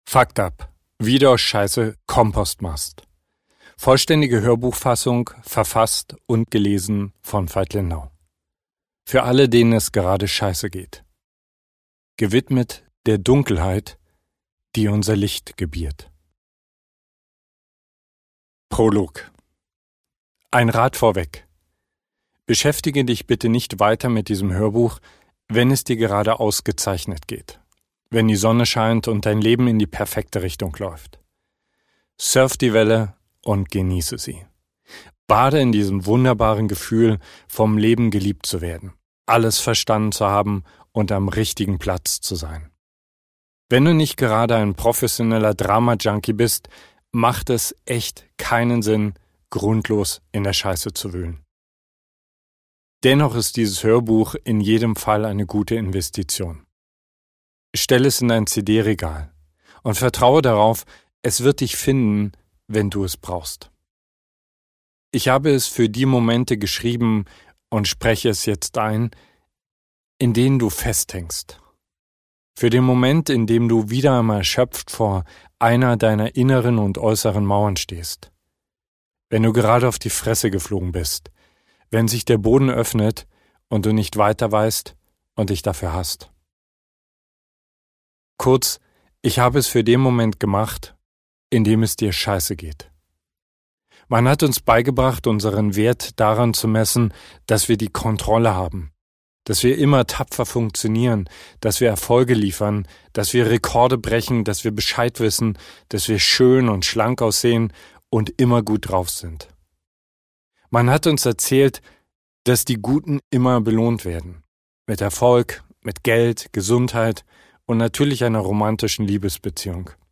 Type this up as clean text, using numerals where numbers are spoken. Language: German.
Fucked Up. Wie du aus Scheiße Kompost machst. Vollständige Hörbuchfassung, verfasst und gelesen von Veit Lindau. Für alle, denen es gerade scheiße geht. Gewidmet der Dunkelheit, die unser Licht gebiert. Prolog. Ein Rat vorweg. Beschäftige dich bitte nicht weiter mit diesem Hörbuch, wenn es dir gerade ausgezeichnet geht. Wenn die Sonne scheint und dein Leben in die perfekte Richtung läuft. Surf die Welle und genieße sie. Bade in diesem wunderbaren Gefühl, vom Leben geliebt zu werden, alles verstanden zu haben und am richtigen Platz zu sein. Wenn du nicht gerade ein professioneller Drama-Junkie bist, macht es echt keinen Sinn, grundlos in der Scheiße zu wühlen. Dennoch ist dieses Hörbuch in jedem Fall eine gute Investition. Stell es in dein CD-Regal und vertraue darauf, es wird dich finden, wenn du es brauchst. Ich habe es für die Momente geschrieben und spreche es jetzt ein, in denen du festhängst. Für den Moment, in dem du wieder einmal erschöpft vor einer deiner inneren und äußeren Mauern stehst. Wenn du gerade auf die Fresse geflogen bist, wenn sich der Boden öffnet und du nicht weiter weißt und dich dafür hasst. Kurz, ich habe es für den Moment gemacht, in dem es dir scheiße geht. Man hat uns beigebracht, unseren Wert daran zu messen, dass wir die Kontrolle haben, dass wir immer tapfer funktionieren, dass wir Erfolge liefern, dass wir Rekorde brechen, dass wir Bescheid wissen, dass wir schön und schlank aussehen und immer gut drauf sind. Man hat uns erzählt, dass die Guten immer belohnt werden. Mit Erfolg, mit Geld, Gesundheit und natürlich einer romantischen Liebesbeziehung.